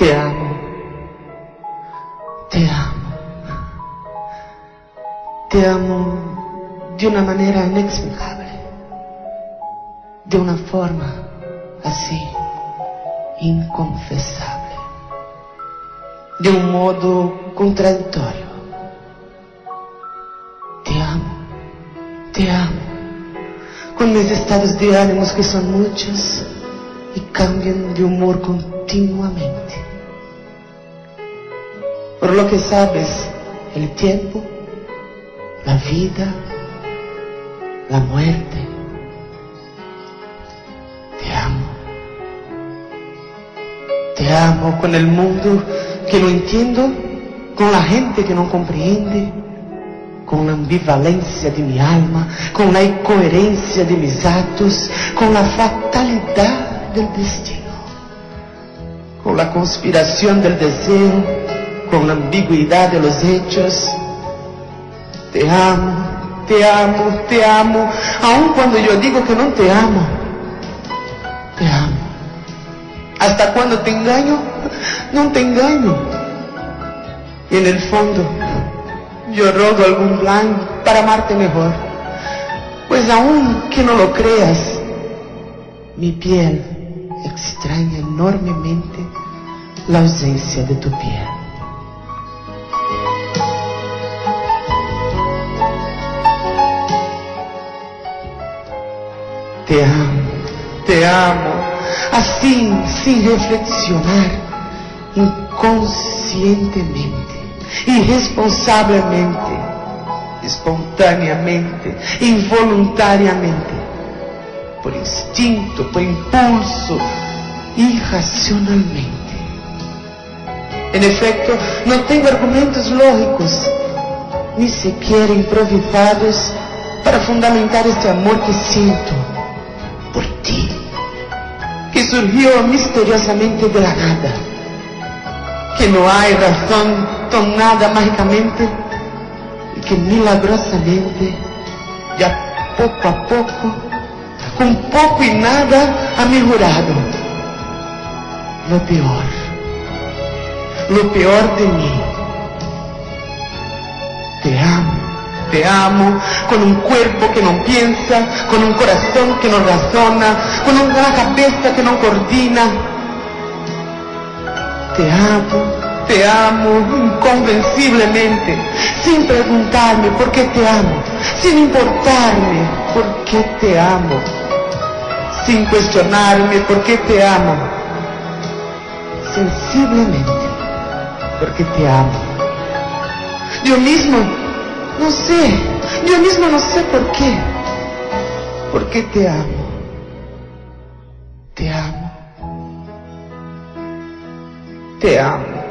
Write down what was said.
Te amo. Te amo. Te amo de una manera inexplicable. De una forma así, inconfesable. De un modo contradictorio. Te amo. Te amo. Con mis estados de ánimos que son muchos y cambian de humor continuamente. Por lo que sabes, el tiempo, la vida, la muerte. Te amo. Te amo con el mundo que no entiendo, con la gente que no comprende, con la ambivalencia de mi alma, con la incoherencia de mis actos, con la fatalidad del destino, con la conspiración del deseo, con la ambigüedad de los hechos. Te amo, te amo, te amo, aun cuando yo digo que no te amo. Te amo. Hasta cuando te engaño, no te engaño. Y en el fondo, yo rogo algún plan para amarte mejor. Pues aun que no lo creas, mi piel extraña enormemente la ausencia de tu piel. Te amo, así, sin reflexionar, inconscientemente, irresponsablemente, espontáneamente, involuntariamente, por instinto, por impulso, irracionalmente. En efecto, no tengo argumentos lógicos, ni siquiera improvisados, para fundamentar este amor que siento por ti, que surgió misteriosamente de la nada, que no hay razón tomada mágicamente y que milagrosamente, ya poco a poco, con poco y nada, ha mejorado lo peor de mí. Te amo, con un cuerpo que no piensa, con un corazón que no razona, con una cabeza que no coordina. Te amo inconvenciblemente, sin preguntarme por qué te amo, sin importarme por qué te amo, sin cuestionarme por qué te amo, sensiblemente porque te amo. Yo mismo no sé por qué. Porque te amo. Te amo. Te amo.